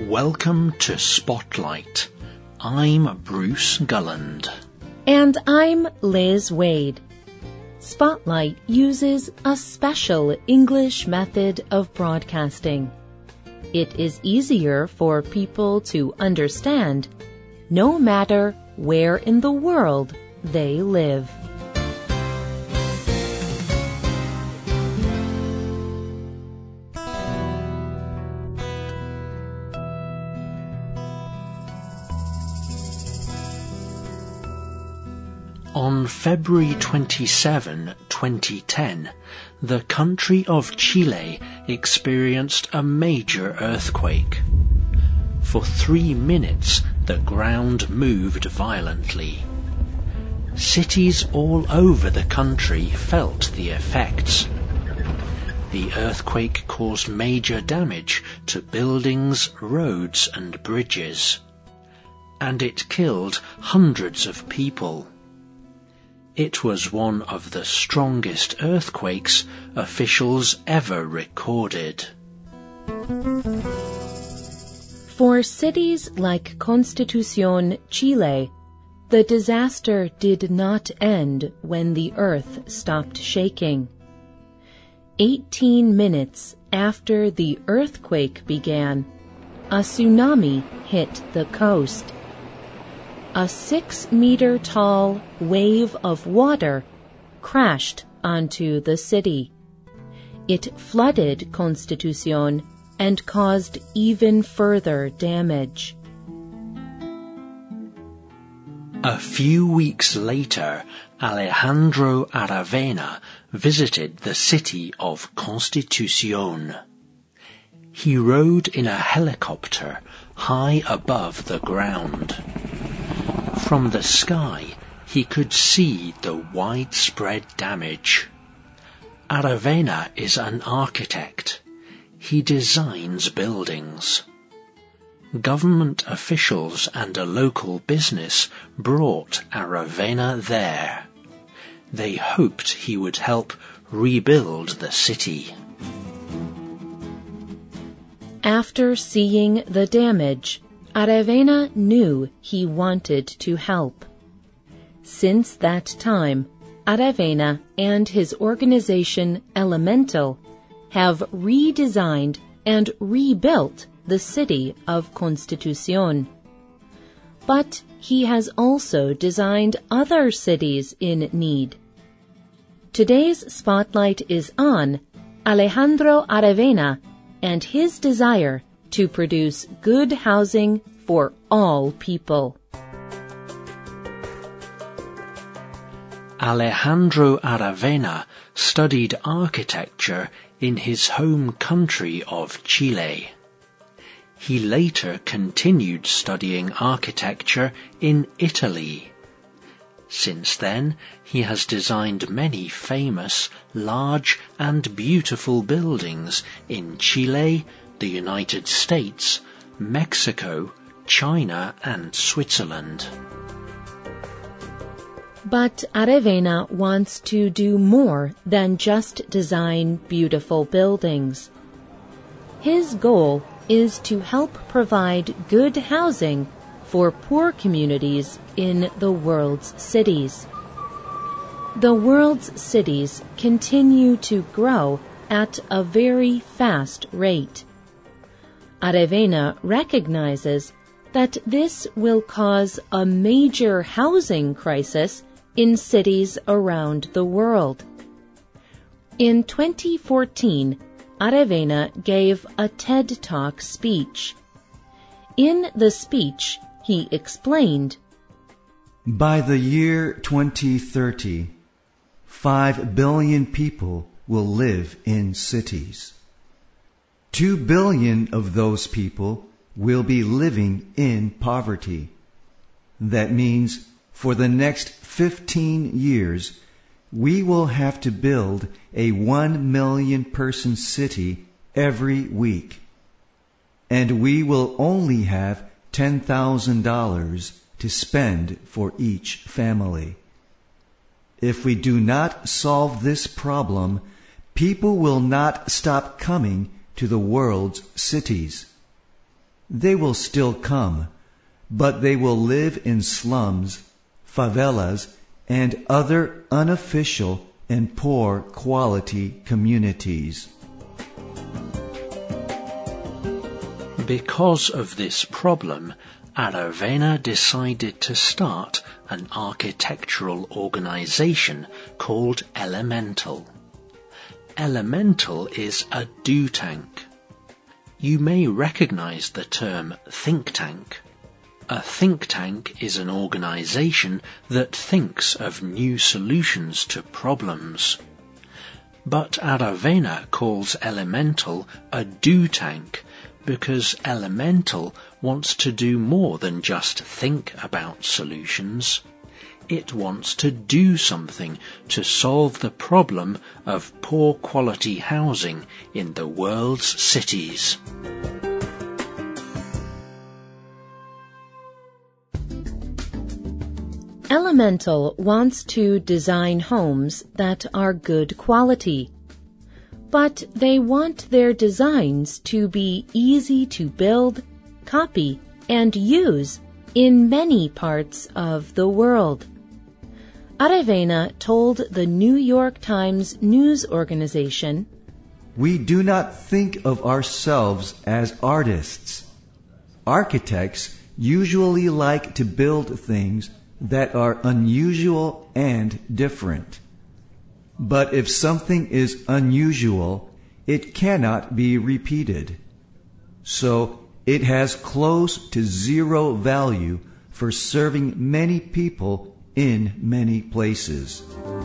Welcome to Spotlight. I'm Bruce Gulland. And I'm Liz Wade. Spotlight uses a special English method of broadcasting. It is easier for people to understand, no matter where in the world they live. On February 27, 2010, the country of Chile experienced a major earthquake. For 3 minutes, the ground moved violently. Cities all over the country felt the effects. The earthquake caused major damage to buildings, roads and bridges. And it killed hundreds of people. It was one of the strongest earthquakes officials ever recorded. For cities like Constitución, Chile, the disaster did not end when the earth stopped shaking. 18 minutes after the earthquake began, a tsunami hit the coast. A 6-meter-tall wave of water crashed onto the city. It flooded Constitución and caused even further damage. A few weeks later, Alejandro Aravena visited the city of Constitución. He rode in a helicopter high above the ground. From the sky, he could see the widespread damage. Aravena is an architect. He designs buildings. Government officials and a local business brought Aravena there. They hoped he would help rebuild the city. After seeing the damage, Aravena knew he wanted to help. Since that time, Aravena and his organization Elemental have redesigned and rebuilt the city of Constitución. But he has also designed other cities in need. Today's spotlight is on Alejandro Aravena and his desire to produce good housing for all people. Alejandro Aravena studied architecture in his home country of Chile. He later continued studying architecture in Italy. Since then, he has designed many famous, large and beautiful buildings in Chile, the United States, Mexico, China and Switzerland. But Aravena wants to do more than just design beautiful buildings. His goal is to help provide good housing for poor communities in the world's cities. The world's cities continue to grow at a very fast rate. Aravena recognizes that this will cause a major housing crisis in cities around the world. In 2014, Aravena gave a TED Talk speech. In the speech, he explained, "By the year 2030, 5 billion people will live in cities. 2 billion of those people will be living in poverty. That means for the next 15 years, we will have to build a 1 million person city every week. And we will only have $10,000 to spend for each family. If we do not solve this problem, people will not stop coming to the world's cities. they will still come, but they will live in slums, favelas, and other unofficial and poor quality communities. Because of this problem, Aravena decided to start an architectural organization called Elemental. Elemental is a do tank. You may recognize the term think tank. A think tank is an organization that thinks of new solutions to problems. But Aravena calls Elemental a do tank because Elemental wants to do more than just think about solutions. It wants to do something to solve the problem of poor quality housing in the world's cities. Elemental wants to design homes that are good quality, but they want their designs to be easy to build, copy, and use in many parts of the world. Aravena told the New York Times news organization, "We do not think of ourselves as artists. Architects usually like to build things that are unusual and different. But if something is unusual, it cannot be repeated. So it has close to zero value for serving many people in many places."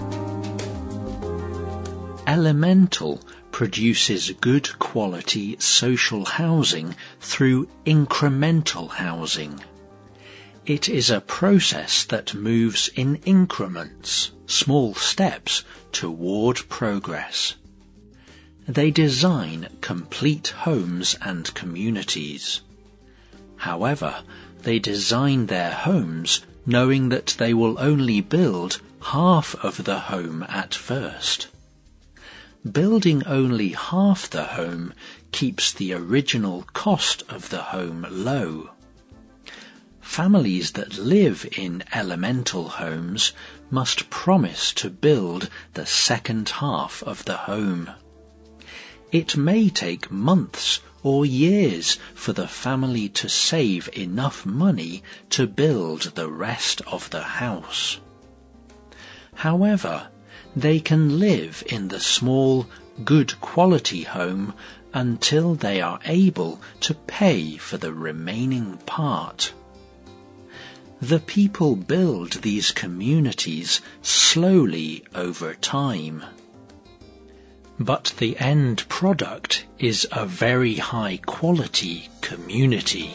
Elemental produces good quality social housing through incremental housing. It is a process that moves in increments, small steps, toward progress. They design complete homes and communities. However, they design their homes knowing that they will only build half of the home at first. Building only half the home keeps the original cost of the home low. Families that live in elemental homes must promise to build the second half of the home. It may take months or years for the family to save enough money to build the rest of the house. However, they can live in the small, good quality home until they are able to pay for the remaining part. The people build these communities slowly over time. But the end product is a very high quality community.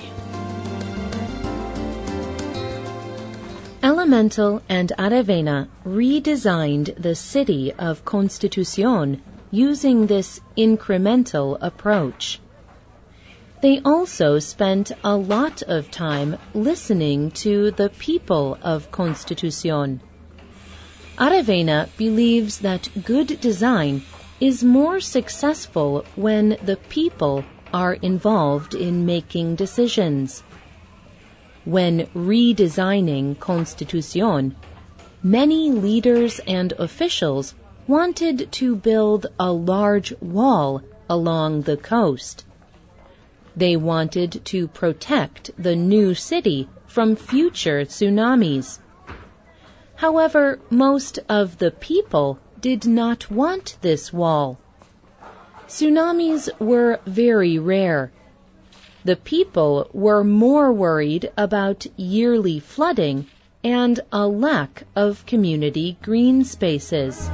Elemental and Aravena redesigned the city of Constitucion using this incremental approach. They also spent a lot of time listening to the people of Constitucion. Aravena believes that good design is more successful when the people are involved in making decisions. When redesigning Constitucion, many leaders and officials wanted to build a large wall along the coast. They wanted to protect the new city from future tsunamis. However, most of the people did not want this wall. Tsunamis were very rare. The people were more worried about yearly flooding and a lack of community green spaces.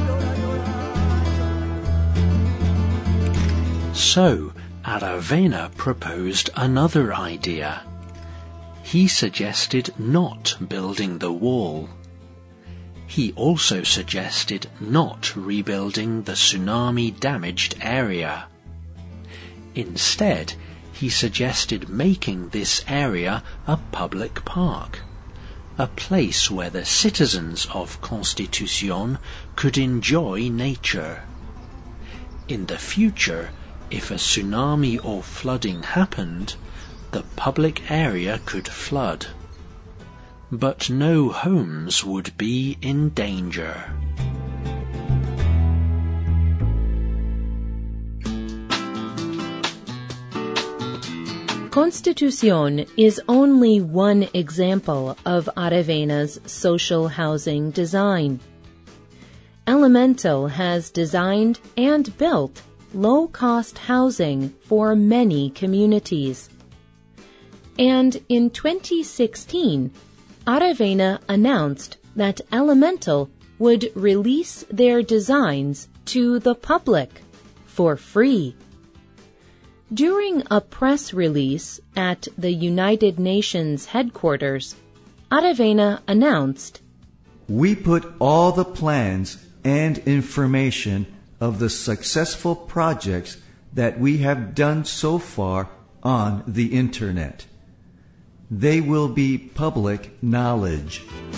So, Aravena proposed another idea. He suggested not building the wall. He also suggested not rebuilding the tsunami-damaged area. Instead, he suggested making this area a public park, a place where the citizens of Constitucion could enjoy nature. In the future, if a tsunami or flooding happened, the public area could flood. But no homes would be in danger. Constitución is only one example of Aravena's social housing design. Elemental has designed and built low-cost housing for many communities. And in 2016, Aravena announced that Elemental would release their designs to the public for free. During a press release at the United Nations headquarters, Aravena announced, "We put all the plans and information of the successful projects that we have done so far on the Internet. They will be public knowledge."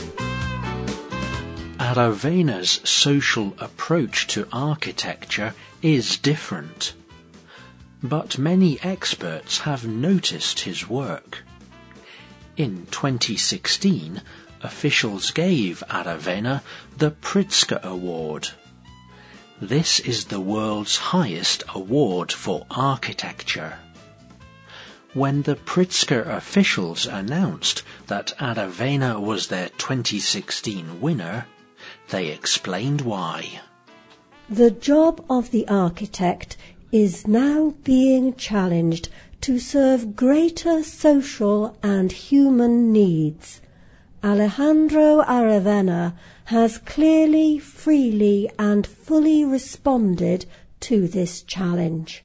Aravena's social approach to architecture is different. But many experts have noticed his work. In 2016, officials gave Aravena the Pritzker Award. This is the world's highest award for architecture. When the Pritzker officials announced that Aravena was their 2016 winner, they explained why. The job of the architect is now being challenged to serve greater social and human needs. Alejandro Aravena has clearly, freely and fully responded to this challenge.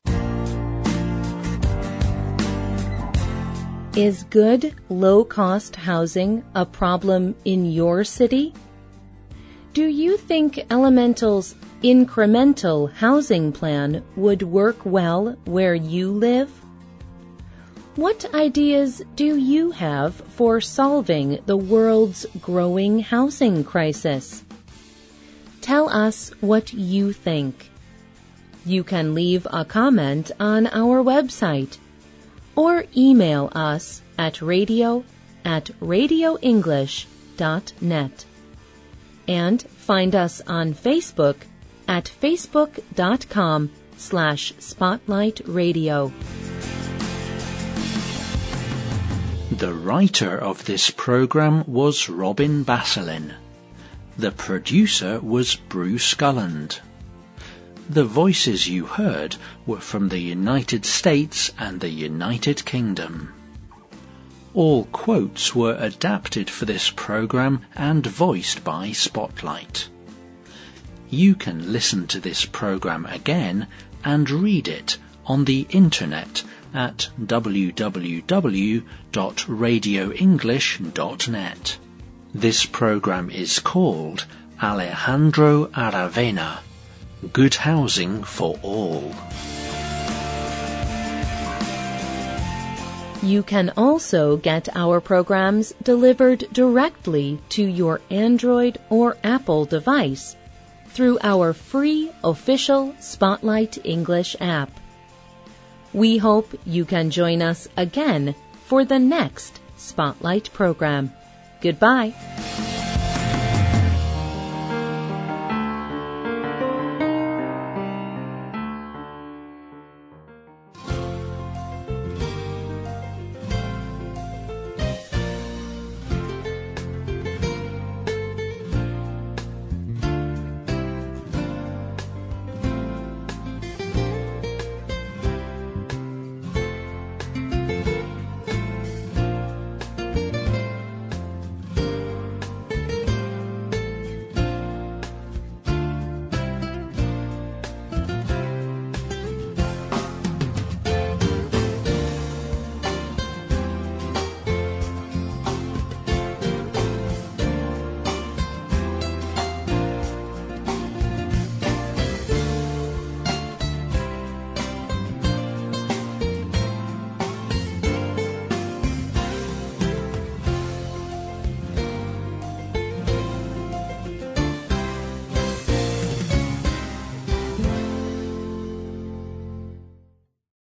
Is good, low-cost housing a problem in your city? Do you think Elemental's incremental housing plan would work well where you live? What ideas do you have for solving the world's growing housing crisis? Tell us what you think. You can leave a comment on our website or email us at radio@radioenglish.net. And find us on Facebook at facebook.com/spotlightradio. The writer of this program was Robin Basselin. The producer was Bruce Gulland. The voices you heard were from the United States and the United Kingdom. All quotes were adapted for this program and voiced by Spotlight. You can listen to this program again and read it on the internet at www.radioenglish.net. This program is called Alejandro Aravena, Good Housing for All. You can also get our programs delivered directly to your Android or Apple device through our free official Spotlight English app. We hope you can join us again for the next Spotlight program. Goodbye.